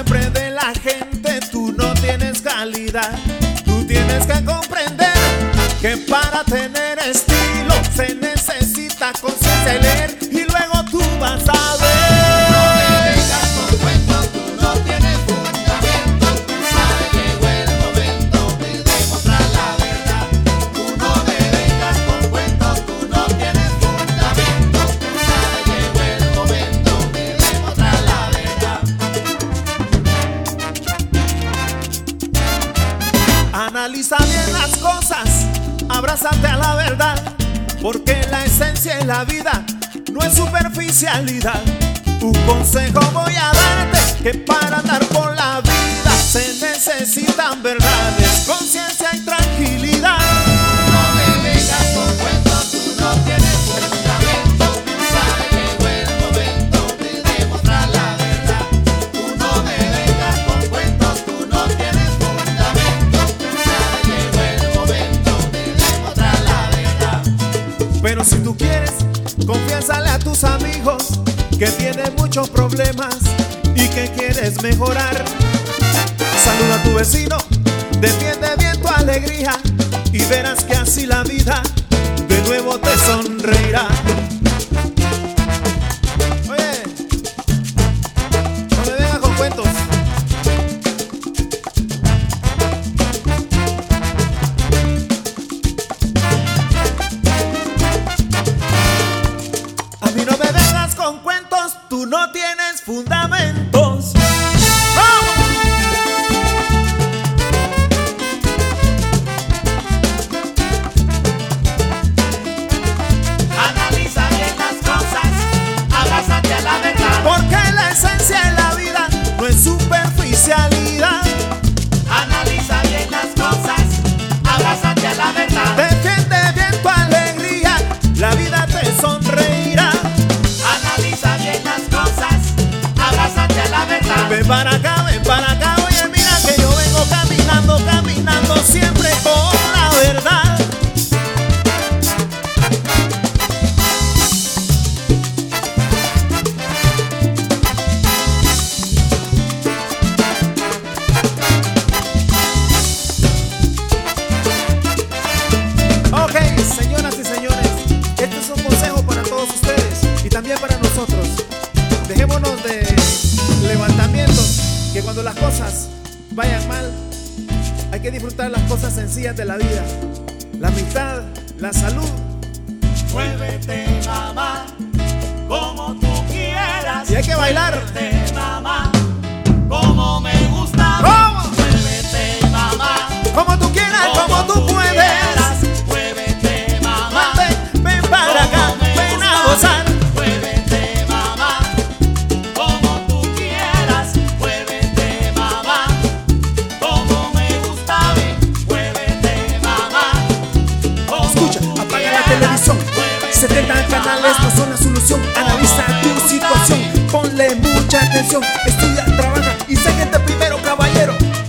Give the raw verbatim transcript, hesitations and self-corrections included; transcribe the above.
siempre de la gente, tú no tienes calidad. Tú tienes que comprender que para tener estilo se necesita conciencia y leer, y luego tú vas a ver. No me vengas con cuentos, tú no tienes fundamento. Ya llegó el momento de demostrar la verdad. Tú no me vengas con cuentos, tú no tienes fundamento. Ya llegó el momento de demostrar la verdad. Analiza bien las cosas, abrázate a la verdad, porque la esencia en la vida no es superficialidad. Un consejo voy a darte, que para andar por la vida se necesitan verdades, conciencia y tranquilidad. No me vengas con cuentos, tú no tienes fundamento. Ya llegó el momento de demostrar la verdad. Tú no me vengas con cuentos, tú no tienes fundamento. Ya llegó el momento de demostrar la verdad. Pero si tú quieres, confiésale a tus amigos que tienen muchos problemas y que quieres mejorar. Saluda a tu vecino, defiende bien tu alegría, y verás que así la vida de nuevo te sonreirá. Oye, no me vengas con cuentos. A mí no me vengas con cuentos, tú no tienes fundamentos. ¡Vamos! Analiza bien las cosas, abrázate a la verdad. Porque la esencia en la vida no es superficialidad. Analiza bien las cosas, abrázate a la verdad. Defiende bien tu alegría, la vida te sonreirá. Analiza bien las cosas, abrázate a la verdad. Ven para acá, ven para acá, oye, mira que yo vengo caminando, caminando siempre con la verdad. Ok, señoras y señores, este es un consejo para todos ustedes y también para nosotros. Dejémonos de levantamientos, que cuando las cosas vayan mal, hay que disfrutar las cosas sencillas de la vida. La amistad, la salud. Muévete, mamá, como tú quieras. Y hay que bailar. Muévete, mamá, como me gusta. ¿Cómo? Muévete, mamá, Como tú quieras, como tú puedes. quieras. Muévete, mamá, Ven, ven para acá, como me ven a gusta. gozar. Muévete, mamá, como tú quieras. Muévete, mamá, como me gusta. Muévete, mamá, como Escucha, tú apaga quieras. la televisión. Muévete, setenta canales no son la solución. Analiza tu situación, ponle mucha atención. Estudia, trabaja y sé que te primero, caballero.